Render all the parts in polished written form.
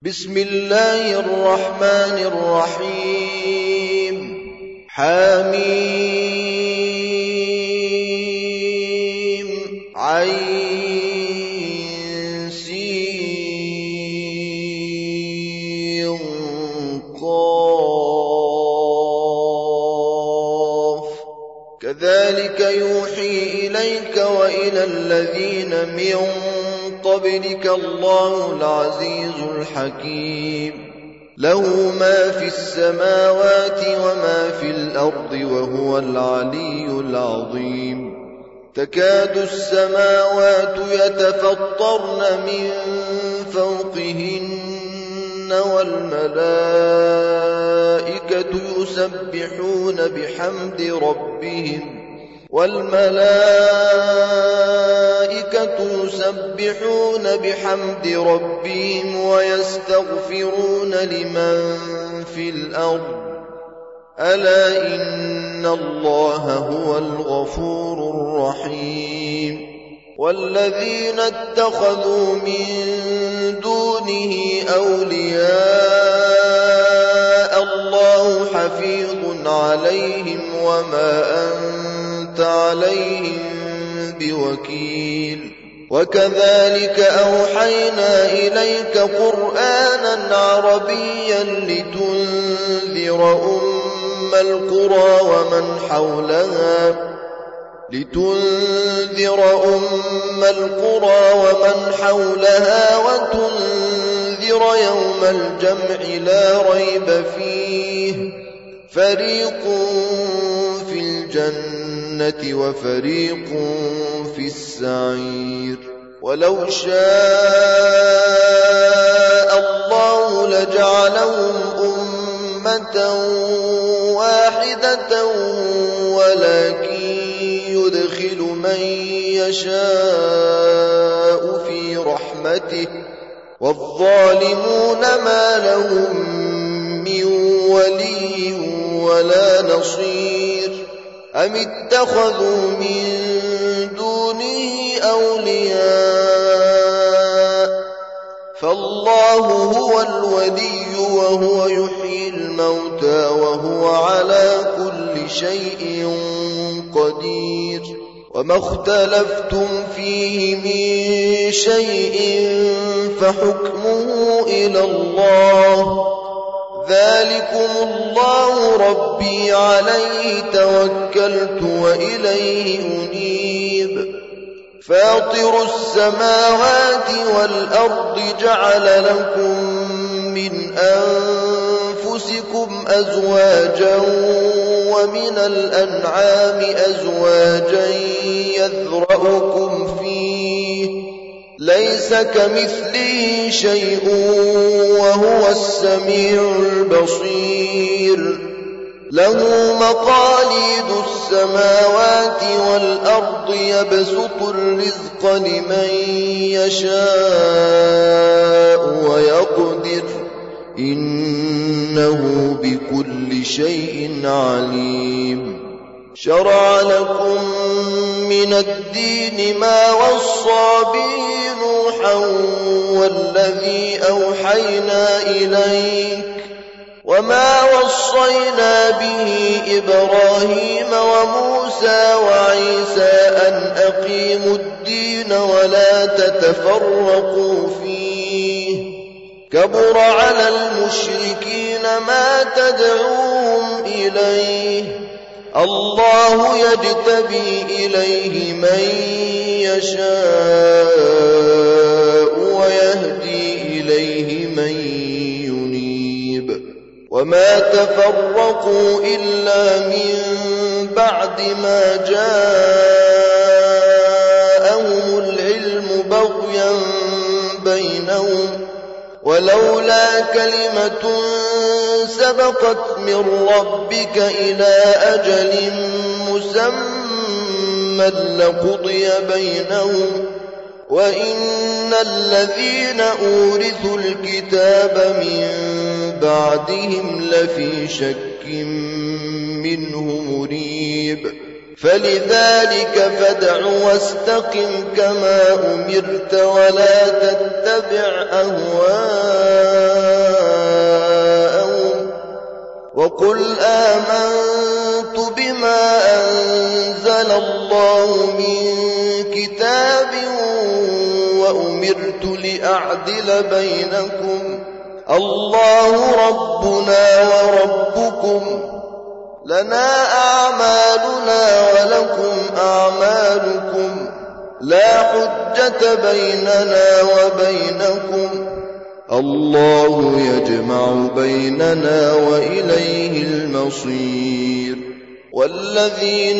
بسم الله الرحمن الرحيم حميم عين سين قاف كذلك يوحي إليك وإلى الذين من قبلك الله العزيز الحكيم له ما في السماوات وما في الأرض وهو العلي العظيم تكاد السماوات يتفطرن من فوقهن والملائكة يسبحون بحمد ربهم ويستغفرون لمن في الأرض ألا إن الله هو الغفور الرحيم والذين اتخذوا من دونه أولياء الله حفيظ عليهم وما أنت عليهم بوكيل وكذلك أوحينا إليك قرآنا عربيا لتنذر أم القرى ومن حولها وتنذر يوم الجمع لا ريب فيه فريق في الجنة وفريق في السعير ولو شاء الله لجعلهم أمة واحدة ولكن يدخل من يشاء في رحمته والظالمون ما لهم من ولي ولا نصير أم اتخذوا من دونه أولياء فالله هو الولي وهو يحيي الموتى وهو على كل شيء قدير وما اختلفتم فيه من شيء فحكمه إلى الله ذلكم الله ربي عليه توكلت وإليه أنيب فاطر السماوات والأرض جعل لكم من أنفسكم أزواجا ومن الأنعام أزواجا يذرأكم فيه ليس كمثله شيء وهو السميع البصير له مقاليد السماوات والأرض يبسط الرزق لمن يشاء ويقدر إنه بكل شيء عليم شرع لكم من الدين ما وصى به نوحا والذي أوحينا إليك وما وصينا به إبراهيم وموسى وعيسى أن أقيموا الدين ولا تتفرقوا فيه كبر على المشركين ما تدعوهم إليه الله يجتبي إليه من يشاء ويهدي إليه من ينيب وما تفرقوا إلا من بعد ما جاءهم العلم بغيا بينهم ولولا كلمة سبقت من ربك إلى أجل مسمى لقضي بينهم وإن الذين أورثوا الكتاب من بعدهم لفي شك منه مريب فلذلك فادع واستقم كما أمرت ولا تتبع أهواءهم وقل آمنت بما أنزل الله من كتاب وأمرت لأعدل بينكم الله ربنا وربكم لنا أعمالنا ولكم أعمالكم لا حجة بيننا وبينكم الله يجمع بيننا وإليه المصير والذين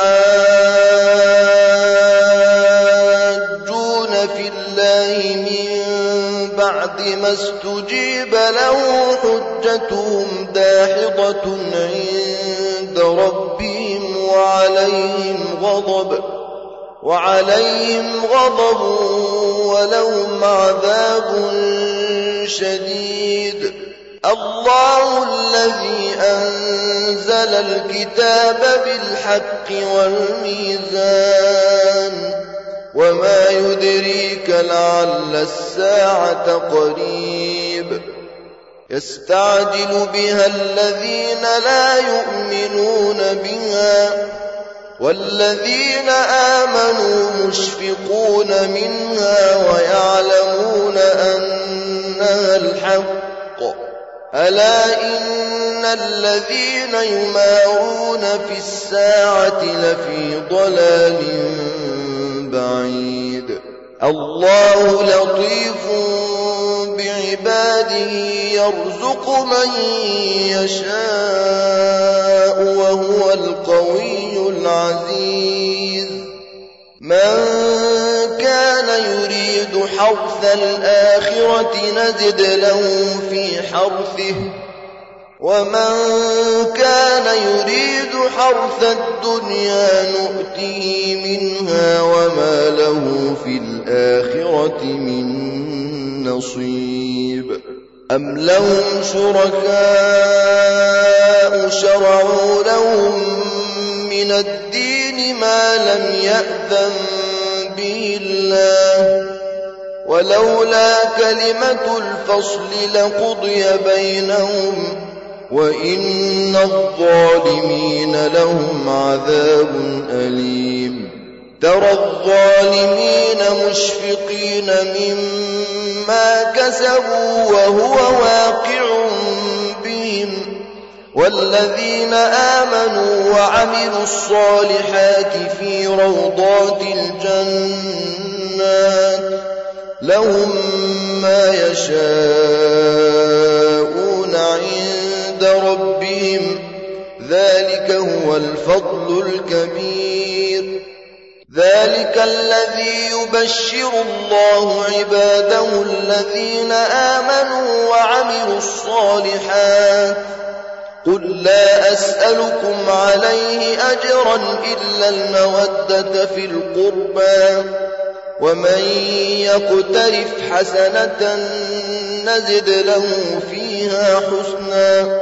يحاجون في الله من بعد ما استجيب له حجتهم داحضة عند ربهم وعليهم غضب ولهم عذاب شديد الله الذي أنزل الكتاب بالحق والميزان وما يدريك لعل الساعة قريب يستعجل بها الذين لا يؤمنون بها والذين آمنوا مشفقون منها ويعلمون أنها الحق ألا إن الذين يمارون في الساعة لفي ضلال بعيد الله لطيف بعباده يرزق من يشاء وهو القوي العزيز من كان يريد حرث الآخرة نزد له في حرثه ومن كان يريد حرث الدنيا نؤته منها وما له في الآخرة من نصيب أم لهم شركاء شرعوا لهم من الدين ما لم يأذن به الله ولولا كلمة الفصل لقضي بينهم وإن الظالمين لهم عذاب أليم ترى الظالمين مشفقين مما كسبوا وهو واقع بهم والذين آمنوا وعملوا الصالحات في روضات الجنات لهم ما يشاءون عند ربهم ذلك هو الفضل الكبير ذلك الذي يبشر الله عباده الذين آمنوا وعملوا الصالحات قل لا أسألكم عليه أجرا إلا المودة في القربى ومن يقترف حسنة نزد له فيها حسنا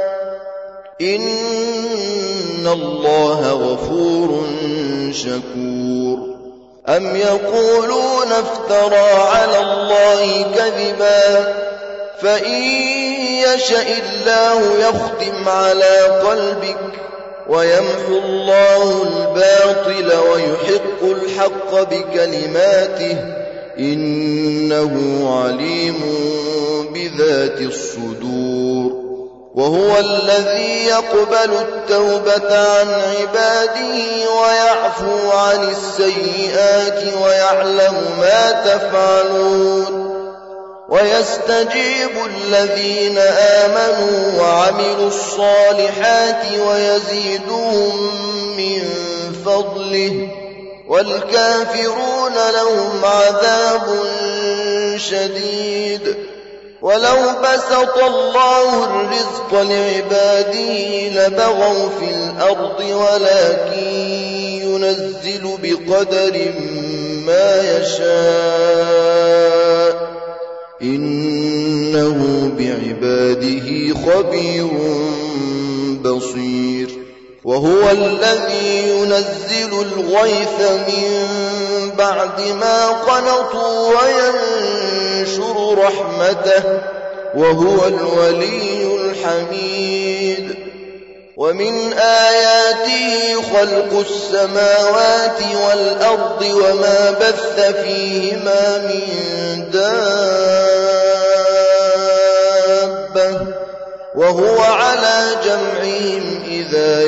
إن الله غفور شكور أم يقولون افترى على الله كذبا فإن يشأ الله يختم على قلبك ويمحو الله الباطل ويحق الحق بكلماته إنه عليم بذات الصدور وهو الذي يقبل التوبة عن عباده ويعفو عن السيئات ويعلم ما تفعلون ويستجيب الذين آمنوا وعملوا الصالحات ويزيدهم من فضله والكافرون لهم عذاب شديد ولو بسط الله الرزق لعباده لبغوا في الأرض ولكن ينزل بقدر ما يشاء إنه بعباده خبير بصير وهو الذي ينزل الغيث من بعد ما قنطوا وينشر رحمته وهو الولي الحميد ومن آياته خلق السماوات والأرض وما بث فيهما من دابة وهو على جمعهم إذا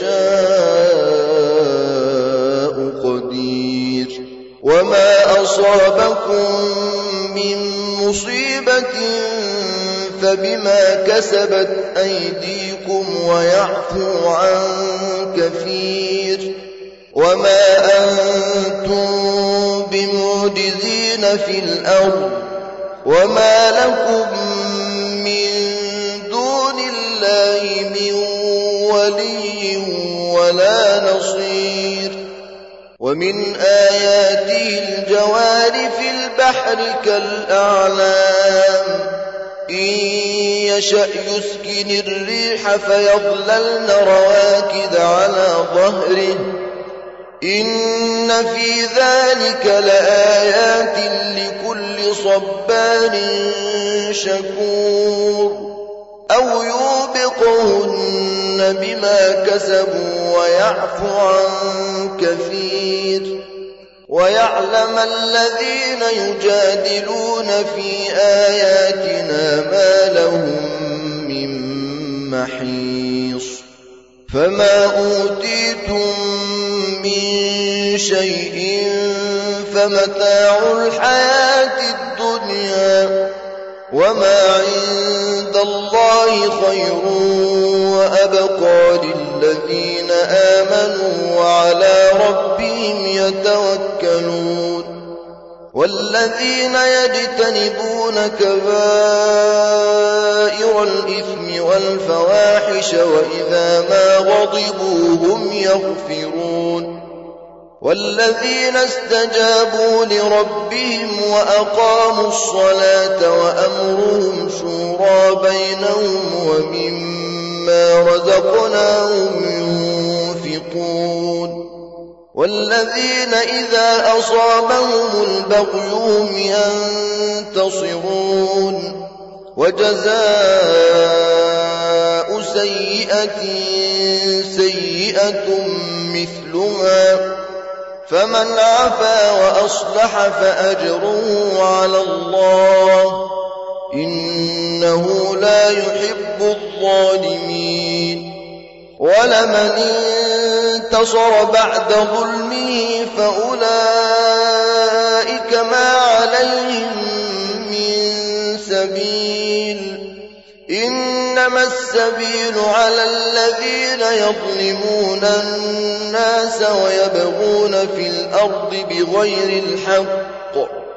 يشاء قدير وما أصابكم من مصيبة فبما كسبت أيديكم ويعفو عن كثير وما أنتم بمعجزين في الأرض وما لكم من دون الله من ولي ولا نصير ومن آياته الجوار في البحر كالأعلام إن يشأ يسكن الريح فيظللن رواكد على ظهره إن في ذلك لآيات لكل صبار شكور أو يوبقهن بما كسبوا ويعفو عن كثير ويعلم الذين يجادلون في آياتنا ما لهم من محيص فما أوتيتم من شيء فمتاع الحياة الدنيا وما عند الله خير وأبقى للذين آمنوا وعلى ربهم يتوكلون والذين يجتنبون كبائر الإثم والفواحش وإذا ما غضبوا هم يغفرون والذين استجابوا لربهم وأقاموا الصلاة وأمرهم شورى بينهم ومما رزقناهم ينفقون والذين إذا أصابهم البغي هم ينتصرون وجزاء سيئة سيئة مثلها فمن عفا وأصلح فأجره على الله إنه لا يحب الظالمين ولمن انتصر بعد ظلمه فأولئك ما عليهم من سبيل إنما السبيل على الذين يظلمون الناس ويبغون في الأرض بغير الحق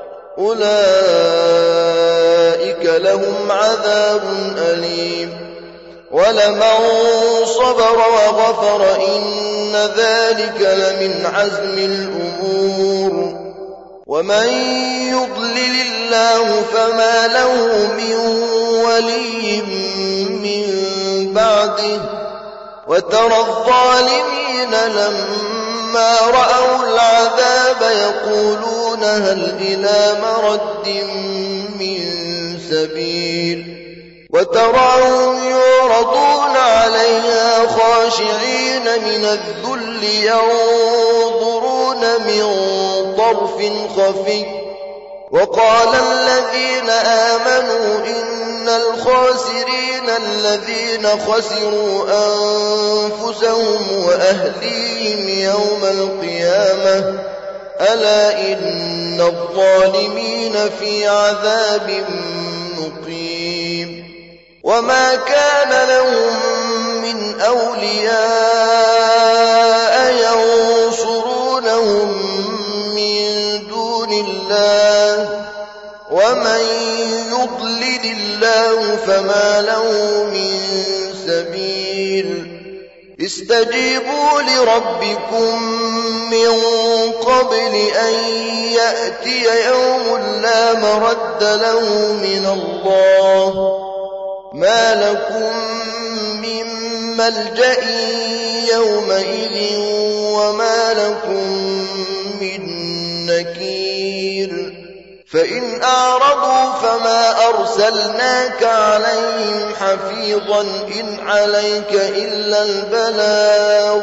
أولئك لهم عذاب أليم ولمن صبر وغفر إن ذلك لمن عزم الأمور ومن يضلل الله فما له من ولي من بعده وترى الظالمين لما رأوا العذاب يقولون هل إلى مرد من سبيل وتراهم يعرضون عليها خاشعين من الذل ينظرون من طرف خفي وقال الذين آمنوا إن الخاسرين الذين خسروا أنفسهم وأهليهم يوم القيامة ألا إن الظالمين في عذاب مقيم وما كان لهم من أولياء ينصرونهم من دون الله ومن يضلل الله فما له من سبيل استجيبوا لربكم من قبل أن يأتي يوم لا مرد له من الله ما لكم من ملجأ يومئذ وما لكم من نكير فإن أعرضوا فما أرسلناك عليهم حفيظا إن عليك إلا البلاغ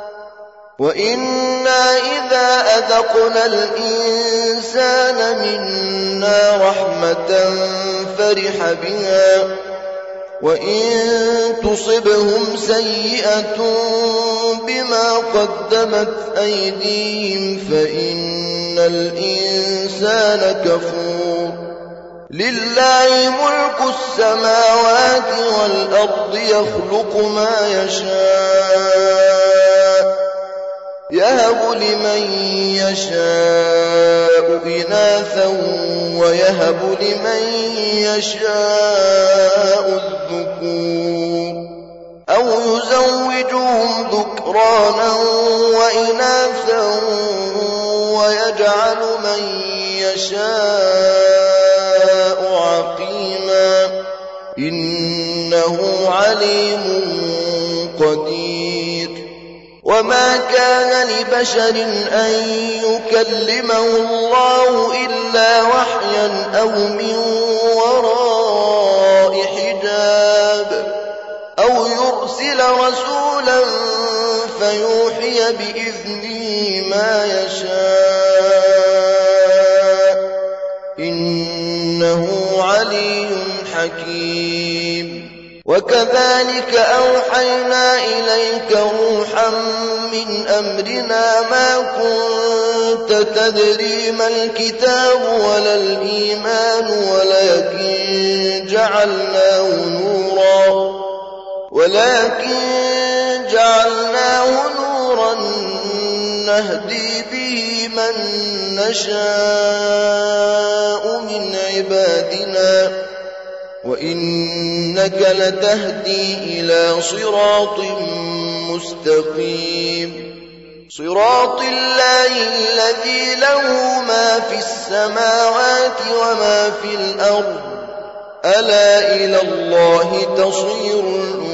وإنا إذا أذقنا الإنسان منا رحمة فرح بها وإن تصبهم سيئة بما قدمت أيديهم فإن الإنسان كفور لله ملك السماوات والأرض يخلق ما يشاء يهب لمن يشاء إناثا ويهب لمن يشاء الذكور أو يزوجهم ذكرانا وإناثا ويجعل من يشاء عقيما إنه عليم قدير وما كان لبشر أن يكلمه الله إلا وحيا أو من وراء حجاب أو يرسل رسولا فيوحي بإذنه ما يشاء إنه علي حكيم وكذلك أوحينا إليك روحا من أمرنا ما كنت تدري ما الكتاب ولا الإيمان ولكن جعلناه نورا نهدي به من نشاء من عبادنا وإنك لتهدي إلى صراط مستقيم صراط الله الذي له ما في السماوات وما في الأرض ألا إلى الله تصير الأمور